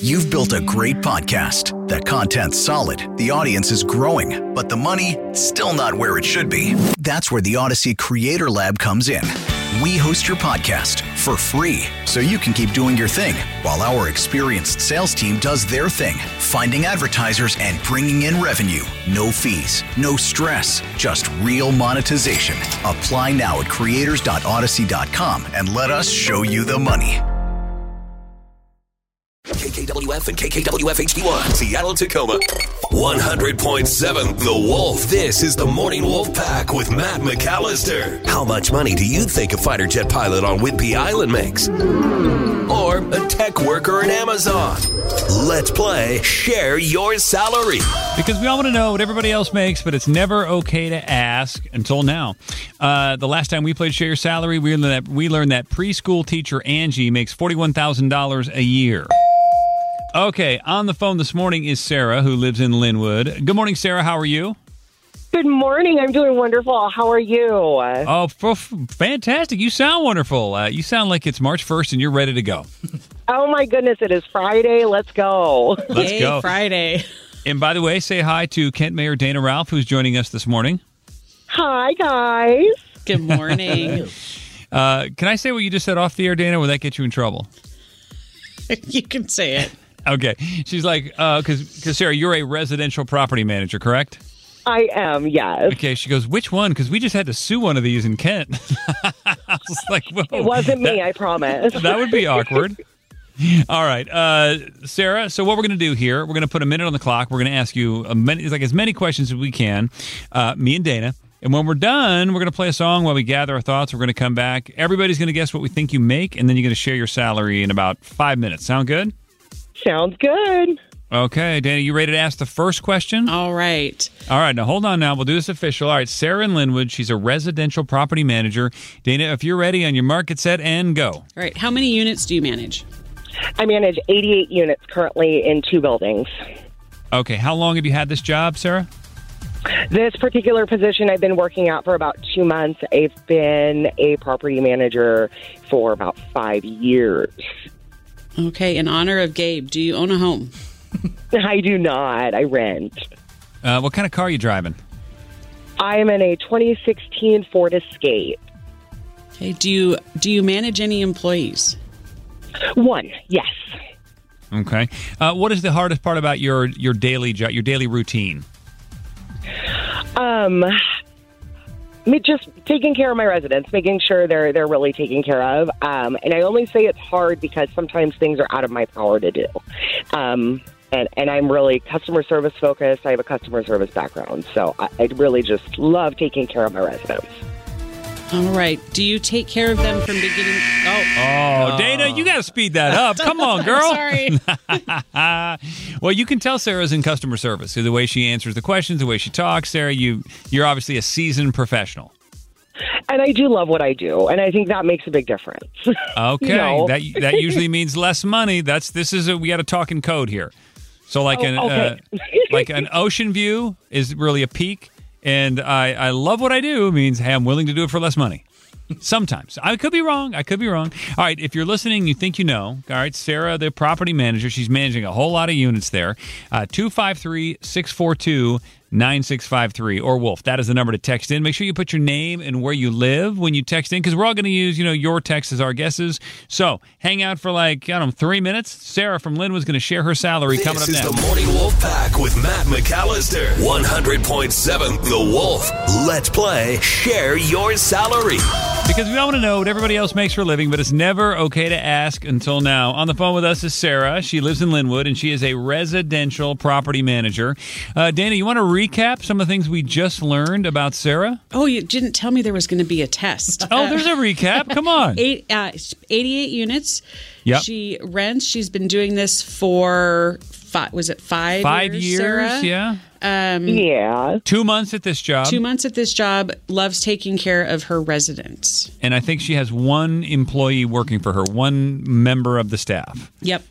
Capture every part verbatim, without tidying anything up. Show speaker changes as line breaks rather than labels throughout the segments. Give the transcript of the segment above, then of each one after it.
You've built a great podcast. The content's solid, the audience is growing, but the money, still not where it should be. That's where the Odyssey Creator Lab comes in. We host your podcast for free, so you can keep doing your thing, while our experienced sales team does their thing, finding advertisers and bringing in revenue. No fees, no stress, just real monetization. Apply now at creators dot odyssey dot com and let us show you the money.
K K W F and K K W F H D one, Seattle, Tacoma. one hundred point seven The Wolf. This is the Morning Wolf Pack with Matt McAllister. How much money do you think a fighter jet pilot on Whidbey Island makes? Or a tech worker in Amazon? Let's play Share Your Salary.
Because we all want to know what everybody else makes, but it's never okay to ask until now. Uh, the last time we played Share Your Salary, we learned that, we learned that preschool teacher Angie makes forty-one thousand dollars a year. Okay, on the phone this morning is Sarah, who lives in Linwood. Good morning, Sarah. How are you?
Good morning. I'm doing wonderful. How are you?
Oh, f- fantastic. You sound wonderful. Uh, you sound like it's March first and you're ready to go.
Oh, my goodness. It is Friday. Let's go.
Let's
Yay,
go.
Friday.
And by the way, say hi to Kent Mayor Dana Ralph, who's joining us this morning.
Hi, guys.
Good morning.
uh, can I say what you just said off the air, Dana? Will that get you in trouble?
You can say it.
Okay. She's like, uh, because, because Sarah, you're a residential property manager, correct?
I am, yes.
Okay. She goes, which one? Because we just had to sue one of these in Kent. I was like, whoa.
It wasn't
that,
me, I promise.
That would be awkward. All right. Uh, Sarah, so what we're going to do here, we're going to put a minute on the clock. We're going to ask you a many, like as many questions as we can, uh, me and Dana. And when we're done, we're going to play a song while we gather our thoughts. We're going to come back. Everybody's going to guess what we think you make, and then you're going to share your salary in about five minutes. Sound good?
Sounds good.
Okay, Dana, you ready to ask the first question?
All right.
All right, now hold on now. We'll do this official. All right, Sarah in Linwood. She's a residential property manager. Dana, if you're ready, on your mark, get set, and go.
All right. How many units do you manage?
I manage eighty-eight units currently in two buildings.
Okay, how long have you had this job, Sarah?
This particular position I've been working at for about two months. I've been a property manager for about five years.
Okay. In honor of Gabe, do you own a home?
I do not. I rent.
Uh, what kind of car are you driving?
I am in a twenty sixteen Ford Escape.
Okay. Do you do you manage any employees?
One, yes.
Okay. Uh, what is the hardest part about your your daily job, your daily routine?
Um, me just taking care of my residents, making sure they're they're really taken care of. Um, and I only say it's hard because sometimes things are out of my power to do. Um, and, and I'm really customer service focused. I have a customer service background, so I, I really just love taking care of my residents.
All right. Do you take care of them from beginning? Oh,
Oh, Dana, you got to speed that up. Come on, girl.
sorry.
Well, you can tell Sarah's in customer service. The way she answers the questions, the way she talks. Sarah, you, you're obviously a seasoned professional.
And I do love what I do, and I think that makes a big difference.
Okay.
You know?
That that usually means less money. That's This is a, we got to talk in code here. So like,
Oh,
an,
okay.
uh, like an ocean view is really a peak. And I, I love what I do means, hey, I'm willing to do it for less money. Sometimes. I could be wrong. I could be wrong. All right, if you're listening, you think you know. All right, Sarah, the property manager, she's managing a whole lot of units there. Uh, two five three, six four two, nine six five three, or Wolf. That is the number to text in. Make sure you put your name and where you live when you text in, because we're all going to use, you know, your text as our guesses. So hang out for like, I don't know, three minutes. Sarah from Linwood's going to share her salary
This
coming up
is
next.
the Morning Wolf Pack with Matt McAllister. one hundred point seven The Wolf. Let's play Share Your Salary.
Because we all want to know what everybody else makes for a living, but it's never okay to ask until now. On the phone with us is Sarah. She lives in Linwood, and she is a residential property manager. Uh, Dana, you want to recap some of the things we just learned about Sarah?
Oh, you didn't tell me there was going to be a test.
Oh, there's a recap. Come on.
Eight, uh, eighty-eight units.
Yep.
She rents. She's been doing this for, five, was it five
Five
years,
years,
Sarah?
yeah.
Um,
Yeah.
Two months at this job.
Two months at this job, loves taking care of her residents.
And I think she has one employee working for her, one member of the staff.
Yep.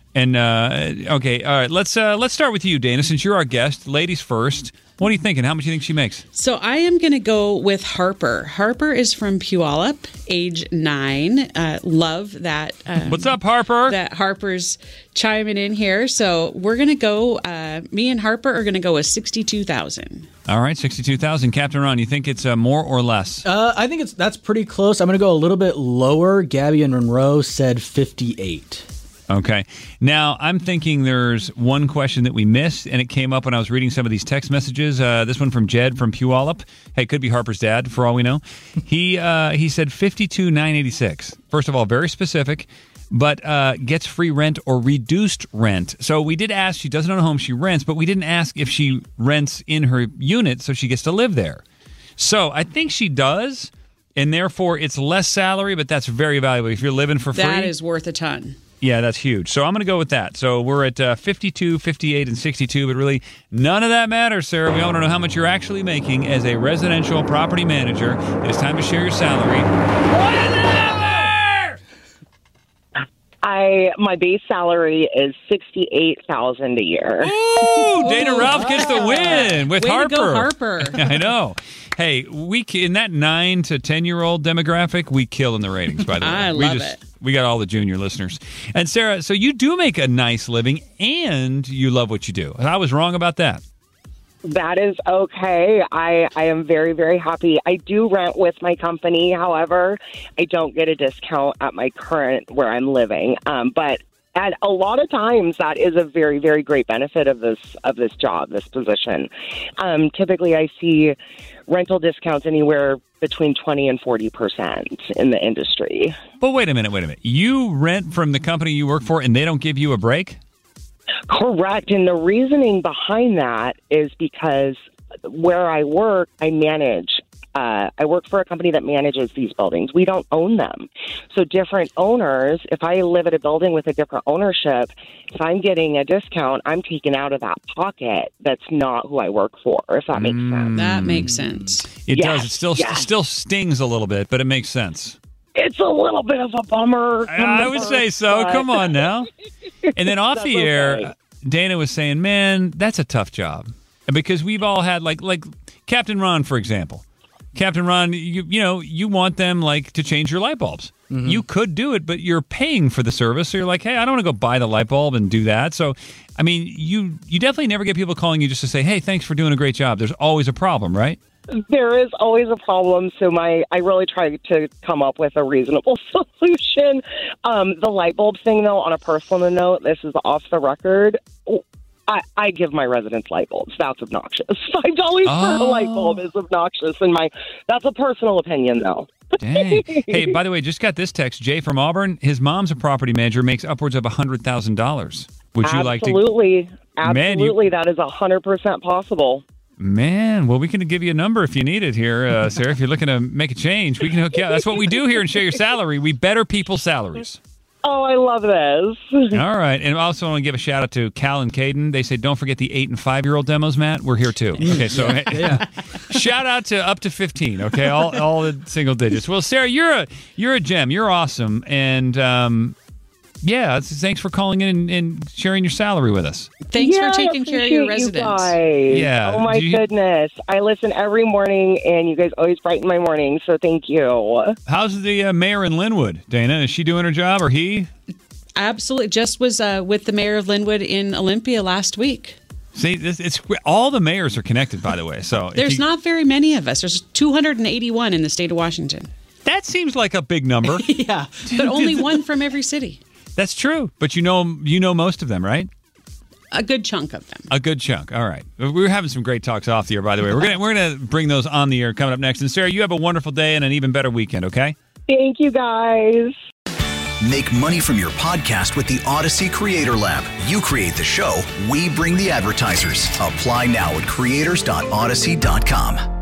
And uh, okay, all right. Let's uh, let's start with you, Dana, since you're our guest. Ladies first. What are you thinking? How much do you think she makes?
So I am going to go with Harper. Harper is from Puyallup, age nine. Uh, love that. Um,
What's up, Harper?
That Harper's chiming in here. So we're going to go. Uh, me and Harper are going to go with sixty-two thousand.
All right, sixty-two thousand. Captain Ron, you think it's uh, more or less?
Uh, I think it's that's pretty close. I'm going to go a little bit lower. Gabby and Monroe said fifty-eight.
Okay. Now, I'm thinking there's one question that we missed, and it came up when I was reading some of these text messages. Uh, this one from Jed from Puyallup. Hey, could be Harper's dad, for all we know. He uh, he said fifty-two thousand nine hundred eighty-six. First of all, very specific, but uh, gets free rent or reduced rent. So we did ask, she doesn't own a home, she rents, but we didn't ask if she rents in her unit so she gets to live there. So I think she does, and therefore it's less salary, but that's very valuable. If you're living for free.
That is worth a ton.
Yeah, that's huge. So I'm going to go with that. So we're at uh, fifty-two, fifty-eight, and sixty-two, but really none of that matters, Sarah. We want to know how much you're actually making as a residential property manager. It is time to share your salary. What is it?
I my base salary is sixty-eight thousand a year.
Ooh, Dana Ralph gets the win with
Way
Harper.
to go, Harper.
I know. Hey, we in that nine to ten year old demographic, we kill in the ratings. By the way,
I
we
love
just,
it.
We got all the junior listeners. And Sarah, so you do make a nice living, and you love what you do. I was wrong about that.
That is okay. I, I am very, very happy. I do rent with my company. However, I don't get a discount at my current where I'm living. Um, but at a lot of times, that is a very, very great benefit of this of this job, this position. Um, typically, I see rental discounts anywhere between twenty and forty percent in the industry.
But wait a minute, wait a minute. You rent from the company you work for, and they don't give you a break?
Correct. And the reasoning behind that is because where I work, I manage. Uh, I work for a company that manages these buildings. We don't own them. So different owners, if I live at a building with a different ownership, if I'm getting a discount, I'm taken out of that pocket. That's not who I work for, if that makes sense.
That makes sense.
It
Yes,
does. It still
yes.
still stings a little bit, but it makes sense.
It's a little bit of a bummer.
I, I would say so.
but-
Come on now. And then off the
That's
air,
okay.
Dana was saying, man, that's a tough job. Because we've all had, like, like Captain Ron, for example. Captain Ron, you you know, you want them, like, to change your light bulbs. Mm-hmm. You could do it, but you're paying for the service. So you're like, hey, I don't want to go buy the light bulb and do that. So, I mean, you you definitely never get people calling you just to say, hey, thanks for doing a great job. There's always a problem, right?
There is always a problem, so my I really try to come up with a reasonable solution. Um, the light bulb thing, though, on a personal note, this is off the record. I, I give my residents light bulbs. That's obnoxious. Five dollars
Oh.
for a light bulb is obnoxious, and my that's a personal opinion, though.
Dang. Hey, by the way, just got this text. Jay from Auburn, his mom's a property manager, makes upwards of one hundred thousand dollars. Would you like to?
Absolutely,
Man, you-
absolutely. That is a hundred percent possible.
Man, well, we can give you a number if you need it here, uh, Sarah. If you're looking to make a change, we can hook you up. That's what we do here and share your salary. We better people's salaries.
Oh, I love this.
All right. And I also want to give a shout out to Cal and Caden. They say, don't forget the eight and five year old demos, Matt. We're here too. Okay. So
Yeah.
shout out to up to fifteen. Okay. All, all the single digits. Well, Sarah, you're a, you're a gem. You're awesome. And, um, yeah, it's- thanks for calling in and, and sharing your salary with us.
Thanks
Yeah,
for
I
taking care of your
appreciate you
residents.
guys.
Yeah.
Oh my
Do you-
goodness. I listen every morning, and you guys always brighten my morning. So thank you.
How's the uh, mayor in Linwood, Dana? Is she doing her job or he?
Absolutely. Just was uh, with the mayor of Linwood in Olympia last week.
See, this, it's all the mayors are connected, by the way. So if
There's
you-
not very many of us. There's two hundred eighty-one in the state of Washington.
That seems like a big number.
Yeah, but only one from every city.
That's true, but you know, you know most of them, right?
A good chunk of them.
A good chunk. All right, we were having some great talks off the air, by the way. We're gonna we're gonna bring those on the air coming up next. And Sarah, you have a wonderful day and an even better weekend. Okay.
Thank you, guys.
Make money from your podcast with the Odyssey Creator Lab. You create the show, we bring the advertisers. Apply now at creators dot odyssey dot com.